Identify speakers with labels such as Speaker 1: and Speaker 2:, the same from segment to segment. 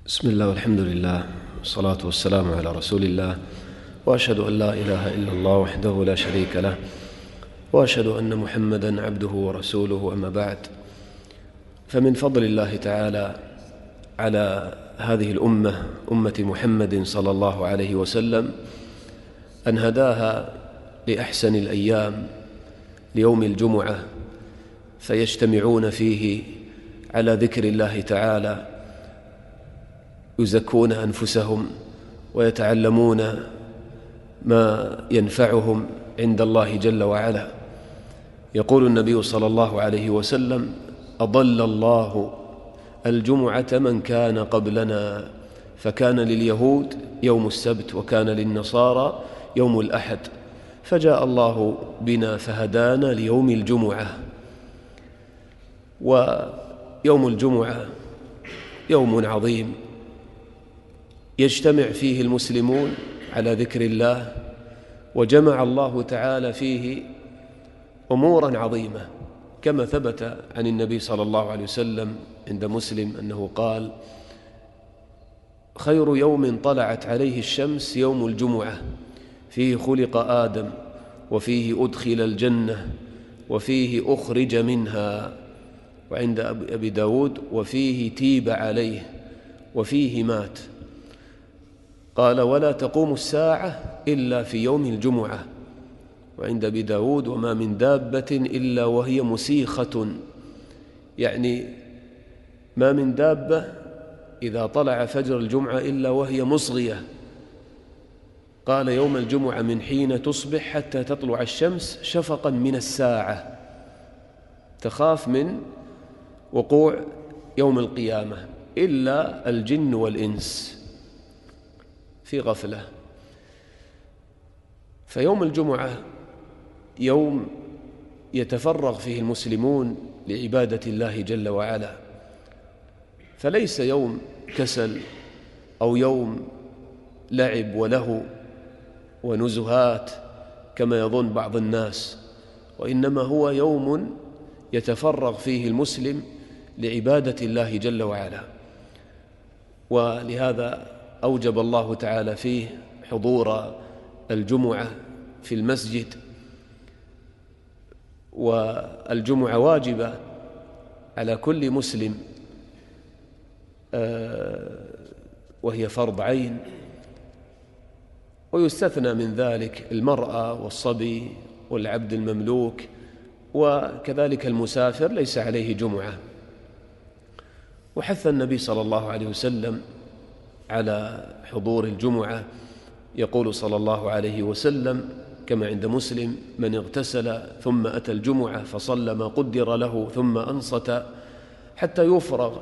Speaker 1: بسم الله والحمد لله والصلاة والسلام على رسول الله، وأشهد أن لا إله إلا الله وحده لا شريك له، وأشهد أن محمدًا عبده ورسوله. أما بعد، فمن فضل الله تعالى على هذه الأمة، أمة محمد صلى الله عليه وسلم، أن هداها لأحسن الأيام، ليوم الجمعة، فيجتمعون فيه على ذكر الله تعالى، يزكون أنفسهم ويتعلمون ما ينفعهم عند الله جل وعلا. يقول النبي صلى الله عليه وسلم: أضل الله الجمعة من كان قبلنا، فكان لليهود يوم السبت وكان للنصارى يوم الأحد، فجاء الله بنا فهدانا ليوم الجمعة. ويوم الجمعة يوم عظيم يجتمع فيه المسلمون على ذكر الله، وجمع الله تعالى فيه أمورا عظيمة، كما ثبت عن النبي صلى الله عليه وسلم عند مسلم أنه قال: خير يوم طلعت عليه الشمس يوم الجمعة، فيه خلق آدم، وفيه أدخل الجنة، وفيه أخرج منها. وعند أبي داود: وفيه تيب عليه، وفيه مات. قال: ولا تقوم الساعة إلا في يوم الجمعة. وعند أبي داود: وما من دابة إلا وهي مسيخة، يعني ما من دابة إذا طلع فجر الجمعة إلا وهي مصغية. قال: يوم الجمعة من حين تصبح حتى تطلع الشمس شفقا من الساعة، تخاف من وقوع يوم القيامة، إلا الجن والإنس في غفلة. فيوم الجمعة يوم يتفرغ فيه المسلمون لعبادة الله جل وعلا، فليس يوم كسل أو يوم لعب ولهو ونزهات كما يظن بعض الناس، وإنما هو يوم يتفرغ فيه المسلم لعبادة الله جل وعلا. ولهذا أوجب الله تعالى فيه حضور الجمعة في المسجد، والجمعة واجبة على كل مسلم، وهي فرض عين، ويستثنى من ذلك المرأة والصبي والعبد المملوك، وكذلك المسافر ليس عليه جمعة. وحث النبي صلى الله عليه وسلم على حضور الجمعة، يقول صلى الله عليه وسلم كما عند مسلم: من اغتسل ثم أتى الجمعة فصلى ما قدر له ثم أنصت حتى يفرغ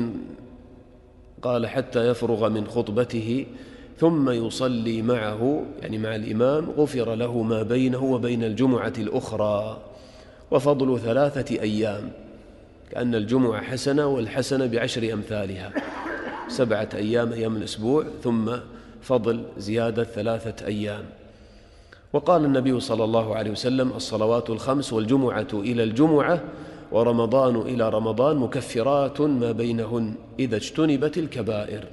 Speaker 1: حتى يفرغ من خطبته ثم يصلي معه، يعني مع الإمام، غفر له ما بينه وبين الجمعة الأخرى. وفضل 3 أيام، كأن الجمعة حسنة، والحسنة ب10 أمثالها، 7 أيام، أيام الأسبوع، ثم فضل زيادة 3 أيام. وقال النبي صلى الله عليه وسلم: الصلوات الخمس والجمعة إلى الجمعة ورمضان إلى رمضان مكفرات ما بينهن إذا اجتنبت الكبائر.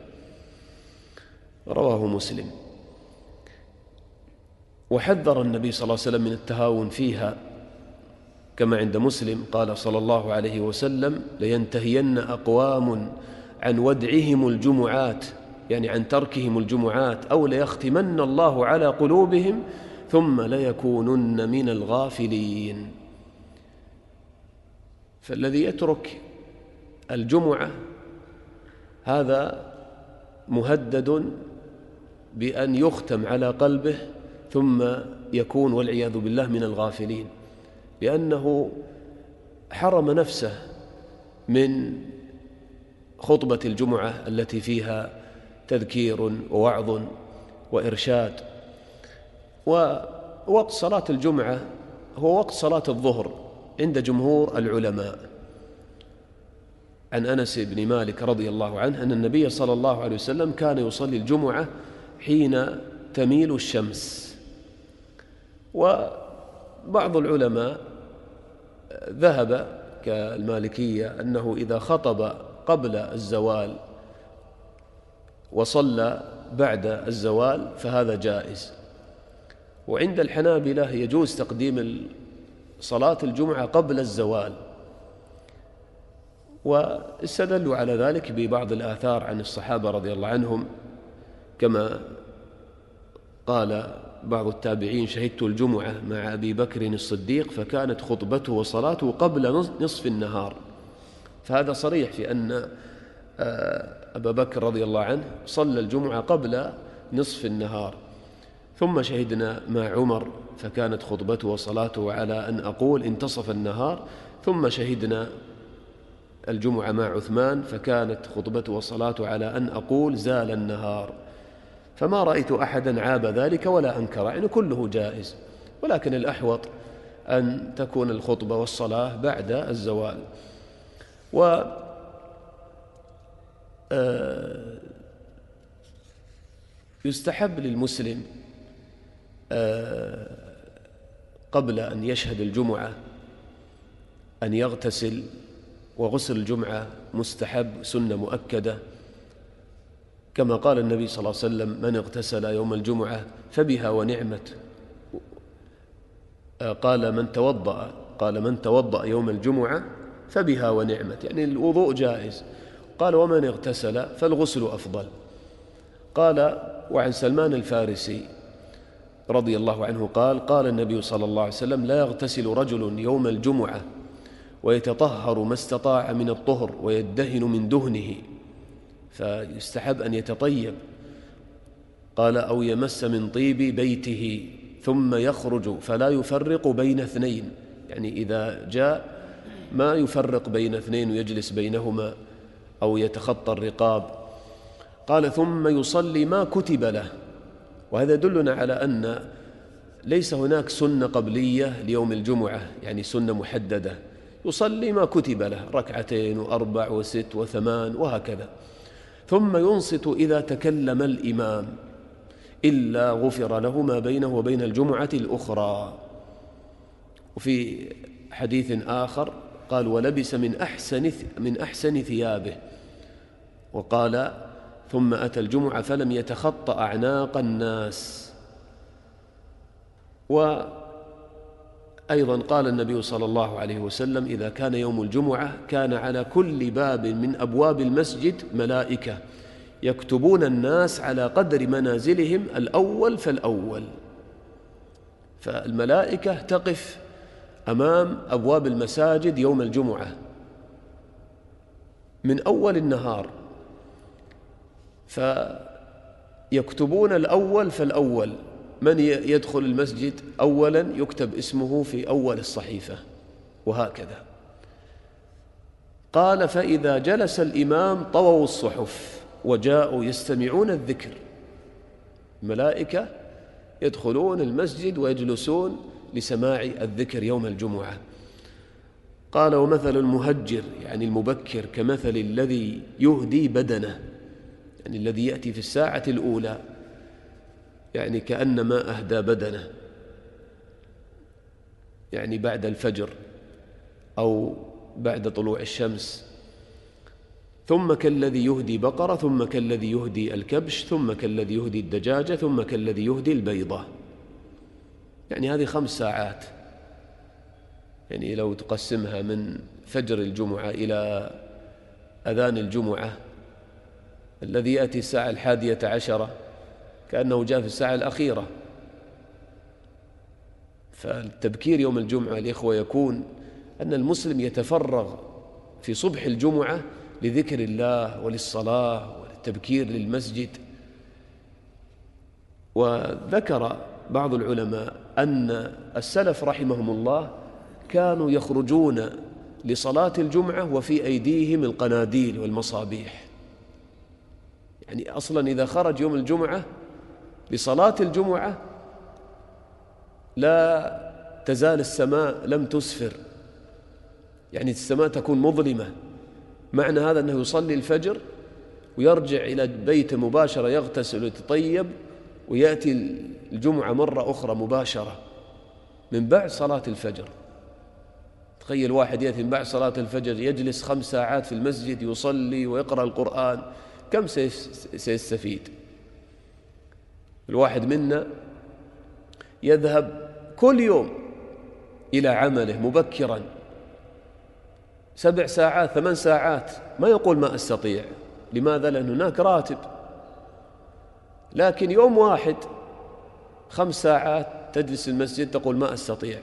Speaker 1: رواه مسلم. وحذر النبي صلى الله عليه وسلم من التهاون فيها، كما عند مسلم قال صلى الله عليه وسلم: لينتهين أقوام عن ودعهم الجمعات، يعني عن تركهم الجمعات، أو ليختمن الله على قلوبهم ثم ليكونن من الغافلين. فالذي يترك الجمعة هذا مهدد بأن يختم على قلبه ثم يكون والعياذ بالله من الغافلين، لأنه حرم نفسه من خطبة الجمعة التي فيها تذكير ووعظ وإرشاد. ووقت صلاة الجمعة هو وقت صلاة الظهر عند جمهور العلماء. عن أنس بن مالك رضي الله عنه أن النبي صلى الله عليه وسلم كان يصلي الجمعة حين تميل الشمس. وبعض العلماء ذهب كالمالكية أنه إذا خطب قبل الزوال وصلى بعد الزوال فهذا جائز. وعند الحنابلة يجوز تقديم صلاة الجمعة قبل الزوال، واستدلوا على ذلك ببعض الآثار عن الصحابة رضي الله عنهم، كما قال بعض التابعين: شهدت الجمعة مع أبي بكر الصديق فكانت خطبته وصلاته قبل نصف النهار. فهذا صريح في أن أبا بكر رضي الله عنه صلى الجمعة قبل نصف النهار. ثم شهدنا مع عمر فكانت خطبته وصلاته على أن أقول انتصف النهار. ثم شهدنا الجمعة مع عثمان فكانت خطبته وصلاته على أن أقول زال النهار. فما رأيت أحدا عاب ذلك ولا أنكر، يعني كله جائز، ولكن الأحوط أن تكون الخطبة والصلاة بعد الزوال. يستحب للمسلم قبل أن يشهد الجمعة أن يغتسل، وغسل الجمعة مستحب سنة مؤكدة، كما قال النبي صلى الله عليه وسلم: من اغتسل يوم الجمعة فبها ونعمت. قال من توضأ يوم الجمعة فبها ونعمت، يعني الوضوء جائز. قال: ومن اغتسل فالغسل أفضل. قال: وعن سلمان الفارسي رضي الله عنه قال النبي صلى الله عليه وسلم: لا يغتسل رجل يوم الجمعة ويتطهر ما استطاع من الطهر ويدهن من دهنه، فيستحب أن يتطيب. قال: أو يمس من طيب بيته ثم يخرج فلا يفرق بين اثنين، يعني إذا جاء ما يفرق بين اثنين ويجلس بينهما أو يتخطى الرقاب. قال: ثم يصلي ما كتب له. وهذا يدلنا على أن ليس هناك سنة قبلية ليوم الجمعة، يعني سنة محددة، يصلي ما كتب له، 2 و4 و6 و8 وهكذا. ثم ينصت إذا تكلم الإمام إلا غفر له ما بينه وبين الجمعة الأخرى. وفي حديث آخر قال: ولبس من أحسن ثيابه. وقال: ثم أتى الجمعة فلم يتخطى أعناق الناس. وأيضا قال النبي صلى الله عليه وسلم: إذا كان يوم الجمعة كان على كل باب من أبواب المسجد ملائكة يكتبون الناس على قدر منازلهم الأول فالأول. فالملائكة تقف أمام أبواب المساجد يوم الجمعة من أول النهار، فيكتبون الأول فالأول، من يدخل المسجد أولا يكتب اسمه في أول الصحيفة، وهكذا. قال: فإذا جلس الإمام طووا الصحف وجاءوا يستمعون الذكر. الملائكة يدخلون المسجد ويجلسون لسماع الذكر يوم الجمعة. قال: ومثل المهجر، يعني المبكر، كمثل الذي يهدي بدنه، يعني الذي يأتي في الساعة الأولى، يعني كأنما أهدى بدنه، يعني بعد الفجر أو بعد طلوع الشمس. ثم كالذي يهدي بقرة، ثم كالذي يهدي الكبش، ثم كالذي يهدي الدجاجة، ثم كالذي يهدي البيضة. يعني هذه 5 ساعات، يعني لو تقسمها من فجر الجمعة إلى أذان الجمعة الذي يأتي الساعة 11 كأنه جاء في الساعة الأخيرة. فالتبكير يوم الجمعة الإخوة يكون أن المسلم يتفرغ في صبح الجمعة لذكر الله وللصلاة وللتبكير للمسجد. وذكر بعض العلماء أن السلف رحمهم الله كانوا يخرجون لصلاة الجمعة وفي أيديهم القناديل والمصابيح، يعني أصلا إذا خرج يوم الجمعة لصلاة الجمعة لا تزال السماء لم تسفر، يعني السماء تكون مظلمة. معنى هذا أنه يصلي الفجر ويرجع إلى بيته مباشرة، يغتسل ويتطيب ويأتي الجمعة مرة أخرى مباشرة من بعد صلاة الفجر. تخيل واحد يأتي من بعد صلاة الفجر يجلس 5 ساعات في المسجد يصلي ويقرأ القرآن، كم سيستفيد؟ الواحد منا يذهب كل يوم إلى عمله مبكرا 7 ساعات 8 ساعات، ما يقول ما أستطيع. لماذا؟ لأن هناك راتب. لكن يوم واحد 5 ساعات تجلس المسجد تقول ما أستطيع.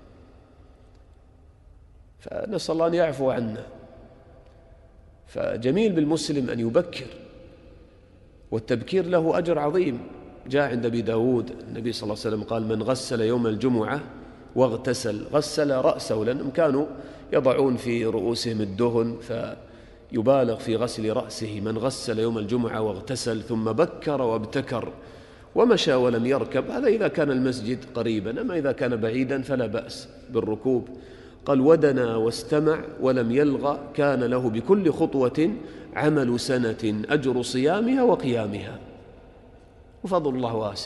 Speaker 1: فنسأل الله أن يعفو عنا. فجميل بالمسلم أن يبكر، والتبكير له أجر عظيم. جاء عند أبي داود النبي صلى الله عليه وسلم قال: من غسل يوم الجمعة واغتسل، غسل رأسه، لأنهم كانوا يضعون في رؤوسهم الدهن فيبالغ في غسل رأسه. من غسل يوم الجمعة واغتسل ثم بكر وابتكر ومشى ولم يركب، هذا إذا كان المسجد قريبا، أما إذا كان بعيدا فلا بأس بالركوب. قال: ودنا واستمع ولم يلغى، كان له بكل خطوة عمل سنة أجر صيامها وقيامها. وفضل الله واسع،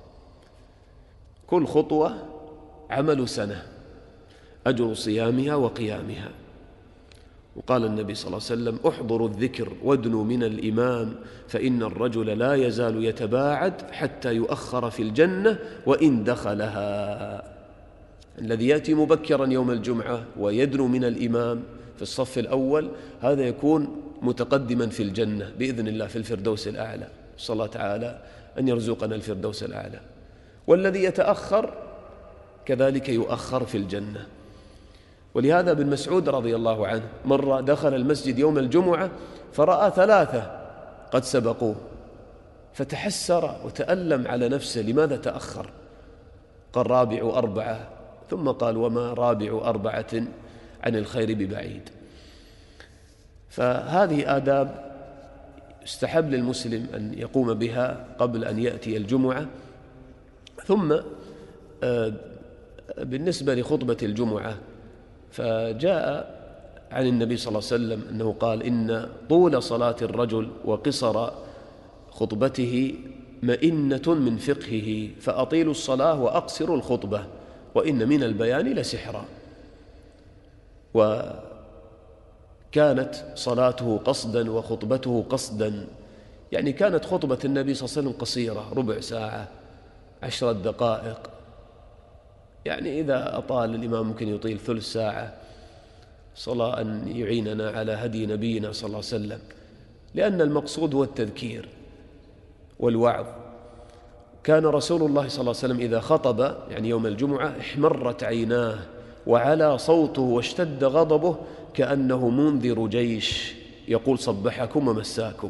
Speaker 1: كل خطوة عمل سنة أجر صيامها وقيامها. وقال النبي صلى الله عليه وسلم: احضروا الذكر وادنوا من الإمام، فإن الرجل لا يزال يتباعد حتى يؤخر في الجنة وإن دخلها. الذي يأتي مبكرا يوم الجمعة ويدنو من الإمام في الصف الأول هذا يكون متقدما في الجنة بإذن الله في الفردوس الأعلى. صلى الله تعالى أن يرزقنا الفردوس الأعلى. والذي يتأخر كذلك يؤخر في الجنة. ولهذا ابن مسعود رضي الله عنه مرة دخل المسجد يوم الجمعة فرأى 3 قد سبقوه، فتحسر وتألم على نفسه لماذا تأخر. قال: رابع 4. ثم قال: وما رابع 4 عن الخير ببعيد. فهذه آداب يستحب للمسلم أن يقوم بها قبل أن يأتي الجمعة. ثم بالنسبة لخطبة الجمعة، فجاء عن النبي صلى الله عليه وسلم أنه قال: إن طول صلاة الرجل وقصر خطبته مئنة من فقهه، فأطيلوا الصلاة وأقصروا الخطبة، وإن من البيان لسحرا. وكانت صلاته قصدا وخطبته قصدا، يعني كانت خطبة النبي صلى الله عليه وسلم قصيرة، ربع ساعة 10 دقائق. يعني إذا أطال الإمام ممكن يطيل ثلث ساعة. صلاة أن يعيننا على هدي نبينا صلى الله عليه وسلم، لأن المقصود هو التذكير والوعظ. كان رسول الله صلى الله عليه وسلم إذا خطب يعني يوم الجمعة احمرت عيناه وعلى صوته واشتد غضبه كأنه منذر جيش يقول: صبحكم ومساكم.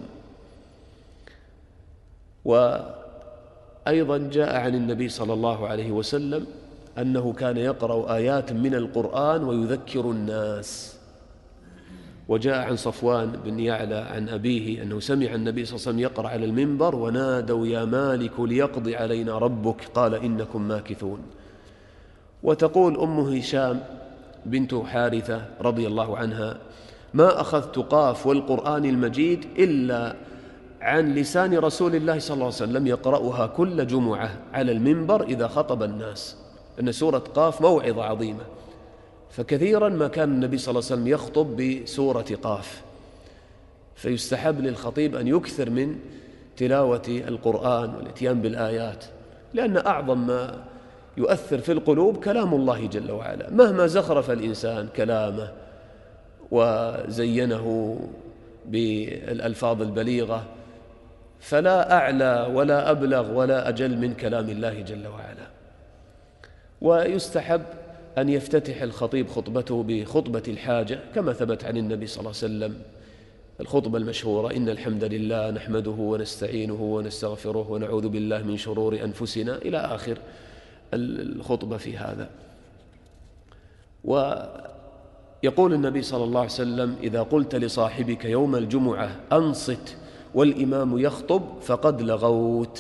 Speaker 1: وأيضا جاء عن النبي صلى الله عليه وسلم أنه كان يقرأ آيات من القرآن ويذكر الناس. وجاء عن صفوان بن يعلى عن أبيه أنه سمع النبي صلى الله عليه وسلم يقرأ على المنبر: ونادوا يا مالك ليقضي علينا ربك قال إنكم ماكثون. وتقول أم هشام بنت حارثة رضي الله عنها: ما أخذت قاف والقرآن المجيد إلا عن لسان رسول الله صلى الله عليه وسلم يقرأها كل جمعة على المنبر إذا خطب الناس، أن سورة قاف موعظة عظيمة. فكثيرا ما كان النبي صلى الله عليه وسلم يخطب بسورة قاف. فيستحب للخطيب أن يكثر من تلاوة القرآن والاتيان بالآيات، لأن أعظم ما يؤثر في القلوب كلام الله جل وعلا. مهما زخرف الإنسان كلامه وزينه بالألفاظ البليغة، فلا أعلى ولا أبلغ ولا أجل من كلام الله جل وعلا. ويستحب أن يفتتح الخطيب خطبته بخطبة الحاجة كما ثبت عن النبي صلى الله عليه وسلم، الخطبة المشهورة: إن الحمد لله نحمده ونستعينه ونستغفره ونعوذ بالله من شرور أنفسنا، إلى آخر الخطبة في هذا. ويقول النبي صلى الله عليه وسلم: إذا قلت لصاحبك يوم الجمعة أنصت والإمام يخطب فقد لغوت.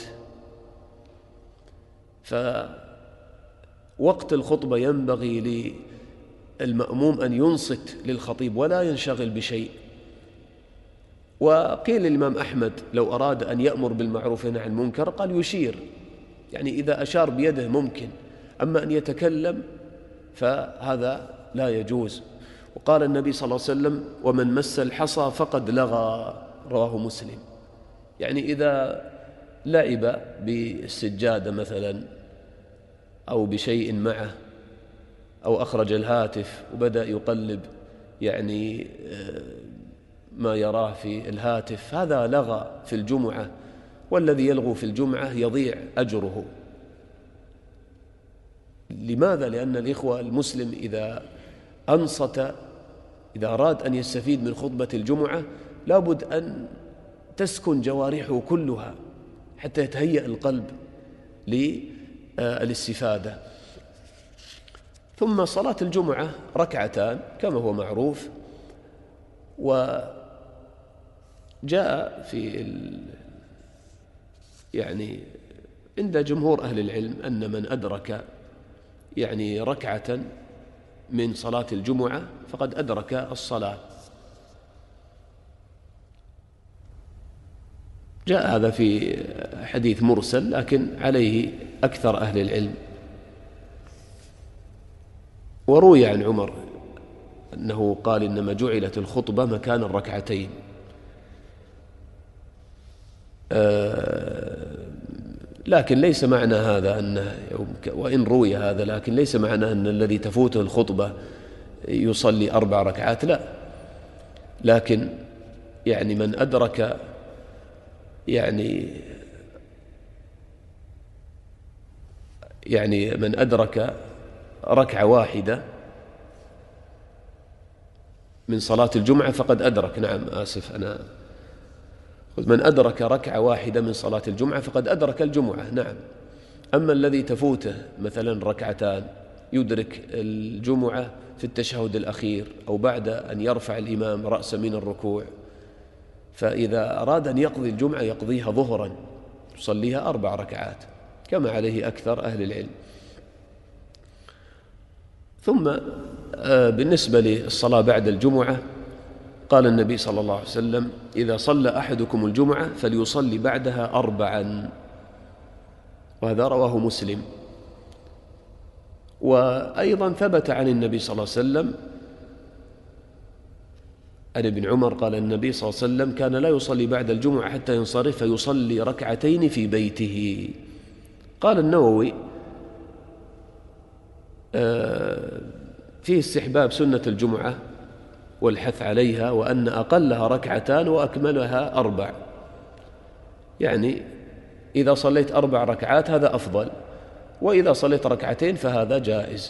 Speaker 1: فوقت الخطبة ينبغي للمأموم أن ينصت للخطيب ولا ينشغل بشيء. وقيل للإمام أحمد لو أراد أن يأمر بالمعروف وينهى عن المنكر قال يشير، يعني إذا أشار بيده ممكن، أما أن يتكلم فهذا لا يجوز. وقال النبي صلى الله عليه وسلم: ومن مس الحصى فقد لغى، رواه مسلم. يعني إذا لعب بالسجادة مثلا أو بشيء معه أو أخرج الهاتف وبدأ يقلب يعني ما يراه في الهاتف، هذا لغى في الجمعة، والذي يلغو في الجمعة يضيع أجره. لماذا؟ لأن الإخوة المسلم إذا أنصت، إذا أراد أن يستفيد من خطبة الجمعة لابد أن تسكن جوارحه كلها حتى يتهيأ القلب للاستفادة. ثم صلاة الجمعة ركعتان كما هو معروف، وجاء في يعني عند جمهور أهل العلم أن من أدرك يعني ركعة من صلاة الجمعة فقد أدرك الصلاة. جاء هذا في حديث مرسل لكن عليه أكثر أهل العلم. وروي عن عمر أنه قال إنما جعلت الخطبة مكان الركعتين. لكن ليس معنى هذا أن، وإن روي هذا، لكن ليس معنى أن الذي تفوته الخطبة يصلي 4 ركعات، لا، لكن يعني من أدرك يعني من أدرك ركعة واحدة من صلاة الجمعة فقد أدرك، نعم آسف أنا، من أدرك ركعة واحدة من صلاة الجمعة فقد أدرك الجمعة، نعم. أما الذي تفوته مثلا ركعتان يدرك الجمعة في التشهد الأخير أو بعد أن يرفع الإمام رأسه من الركوع، فإذا أراد أن يقضي الجمعة يقضيها ظهرا يصليها 4 ركعات كما عليه أكثر أهل العلم. ثم بالنسبة للصلاة بعد الجمعة قال النبي صلى الله عليه وسلم: إذا صلى أحدكم الجمعة فليصلي بعدها 4، وهذا رواه مسلم. وأيضا ثبت عن النبي صلى الله عليه وسلم عن ابن عمر قال النبي صلى الله عليه وسلم: كان لا يصلي بعد الجمعة حتى ينصرف فيصلي ركعتين في بيته. قال النووي: فيه استحباب سنة الجمعة والحث عليها، وأن أقلها 2 وأكملها 4، يعني إذا صليت 4 ركعات هذا أفضل، وإذا صليت 2 فهذا جائز.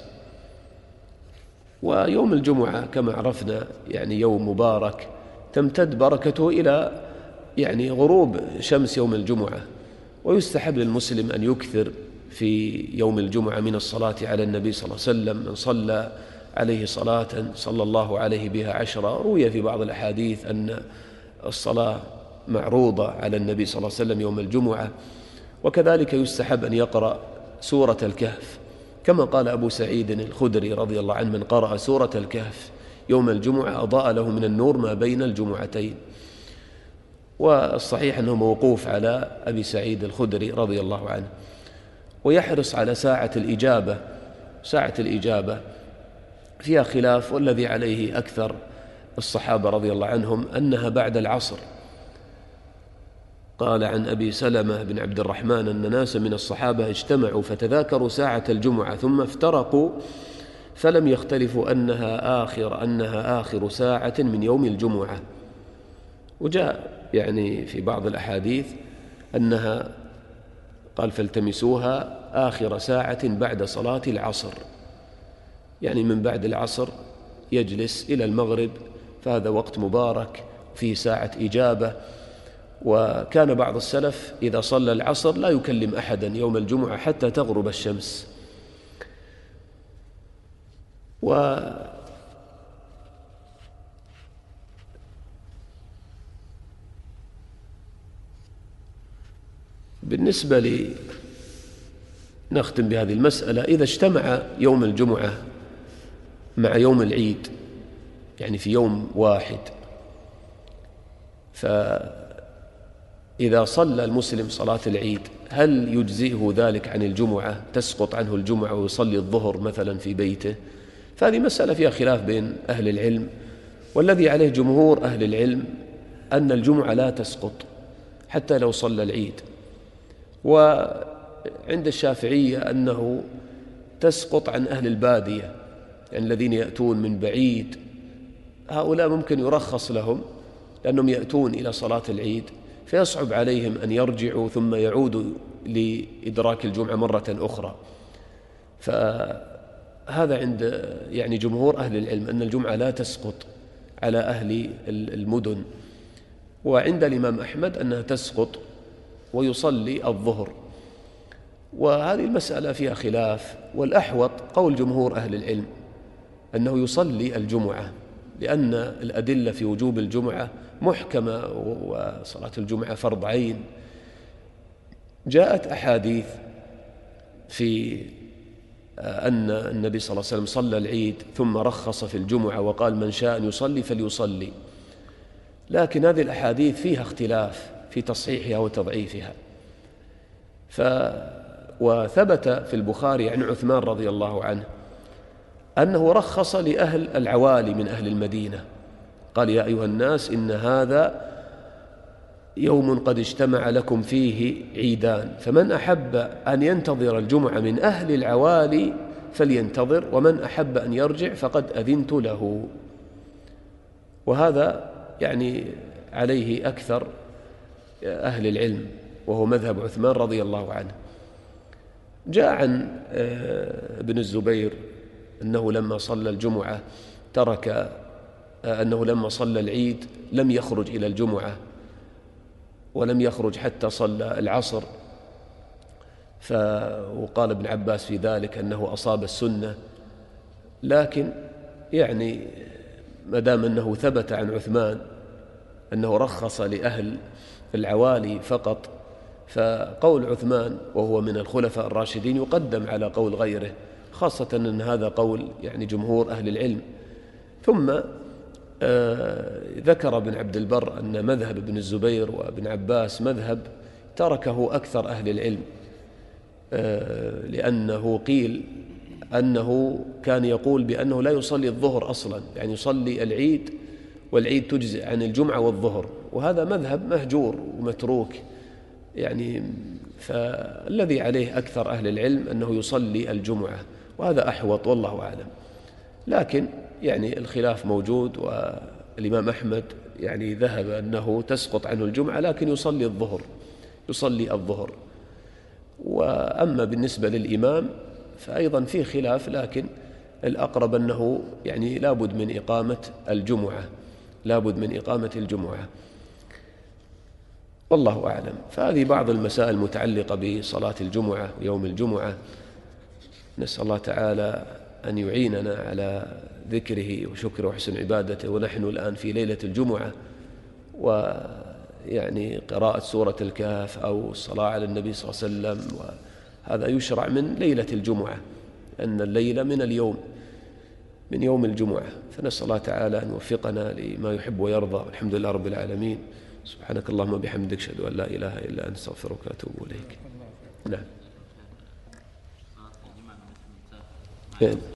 Speaker 1: ويوم الجمعة كما عرفنا يعني يوم مبارك تمتد بركته إلى يعني غروب شمس يوم الجمعة، ويستحب للمسلم أن يكثر في يوم الجمعة من الصلاة على النبي صلى الله عليه وسلم. من صلى عليه صلاة صلى الله عليه بها 10. روي في بعض الأحاديث أن الصلاة معروضة على النبي صلى الله عليه وسلم يوم الجمعة. وكذلك يستحب أن يقرأ سورة الكهف، كما قال أبو سعيد الخدري رضي الله عنه: من قرأ سورة الكهف يوم الجمعة أضاء له من النور ما بين الجمعتين. والصحيح أنه موقوف على أبي سعيد الخدري رضي الله عنه. ويحرص على ساعة الإجابة. ساعة الإجابة فيها خلاف، والذي عليه أكثر الصحابة رضي الله عنهم أنها بعد العصر. قال عن أبي سلمة بن عبد الرحمن أن ناسا من الصحابة اجتمعوا فتذاكروا ساعة الجمعة ثم افترقوا فلم يختلفوا أنها آخر ساعة من يوم الجمعة. وجاء يعني في بعض الأحاديث أنها قال: فالتمسوها آخر ساعة بعد صلاة العصر، يعني من بعد العصر يجلس إلى المغرب، فهذا وقت مبارك فيه ساعة إجابة. وكان بعض السلف إذا صلى العصر لا يكلم أحدا يوم الجمعة حتى تغرب الشمس. بالنسبة نختم بهذه المسألة: إذا اجتمع يوم الجمعة مع يوم العيد يعني في يوم واحد، فإذا صلى المسلم صلاة العيد هل يجزئه ذلك عن الجمعة؟ تسقط عنه الجمعة ويصلي الظهر مثلا في بيته؟ فهذه مسألة فيها خلاف بين أهل العلم، والذي عليه جمهور أهل العلم أن الجمعة لا تسقط حتى لو صلى العيد. وعند الشافعية أنه تسقط عن أهل البادية، يعني الذين يأتون من بعيد، هؤلاء ممكن يرخص لهم لأنهم يأتون إلى صلاة العيد فيصعب عليهم أن يرجعوا ثم يعودوا لإدراك الجمعة مرة أخرى. فهذا عند يعني جمهور أهل العلم أن الجمعة لا تسقط على أهل المدن. وعند الإمام أحمد أنها تسقط ويصلي الظهر. وهذه المسألة فيها خلاف، والأحوط قول جمهور أهل العلم أنه يصلي الجمعة، لأن الأدلة في وجوب الجمعة محكمة، وصلاة الجمعة فرض عين. جاءت أحاديث في أن النبي صلى الله عليه وسلم صلى العيد ثم رخص في الجمعة وقال من شاء أن يصلي فليصلي، لكن هذه الأحاديث فيها اختلاف في تصحيحها وتضعيفها. وثبت في البخاري عن عثمان رضي الله عنه أنه رخص لأهل العوالي من أهل المدينة، قال يا أيها الناس إن هذا يوم قد اجتمع لكم فيه عيدان، فمن أحب أن ينتظر الجمعة من أهل العوالي فلينتظر، ومن أحب أن يرجع فقد أذنت له. وهذا يعني عليه أكثر أهل العلم، وهو مذهب عثمان رضي الله عنه. جاء عن ابن الزبير أنه لما صلى الجمعة أنه لما صلى العيد لم يخرج إلى الجمعة ولم يخرج حتى صلى العصر. وقال ابن عباس في ذلك أنه أصاب السنة، لكن يعني ما دام أنه ثبت عن عثمان أنه رخص لأهل العوالي فقط، فقول عثمان وهو من الخلفاء الراشدين يقدم على قول غيره، خاصة أن هذا قول يعني جمهور أهل العلم. ثم ذكر ابن عبد البر أن مذهب ابن الزبير وابن عباس مذهب تركه أكثر أهل العلم، لأنه قيل أنه كان يقول بأنه لا يصلي الظهر أصلا، يعني يصلي العيد والعيد تجزئ عن الجمعة والظهر، وهذا مذهب مهجور ومتروك يعني. فالذي عليه أكثر أهل العلم أنه يصلي الجمعة، وهذا أحوط والله أعلم. لكن يعني الخلاف موجود، والإمام أحمد يعني ذهب أنه تسقط عنه الجمعة لكن يصلي الظهر. وأما بالنسبة للإمام فأيضا فيه خلاف، لكن الأقرب أنه يعني لابد من إقامة الجمعة، والله أعلم. فهذه بعض المسائل المتعلقة بصلاة الجمعة ويوم الجمعة. نسأل الله تعالى أن يعيننا على ذكره وشكره وحسن عبادته، ونحن الآن في ليلة الجمعة، ويعني قراءة سورة الكهف أو الصلاة على النبي صلى الله عليه وسلم، وهذا يشرع من ليلة الجمعة، أن الليلة من يوم الجمعة. فنسأل الله تعالى أن يوفقنا لما يحب ويرضى، والحمد لله رب العالمين. سبحانك اللهم وبحمدك، أشهد أن لا إله إلا أنت، أستغفرك وأتوب إليك. نعم.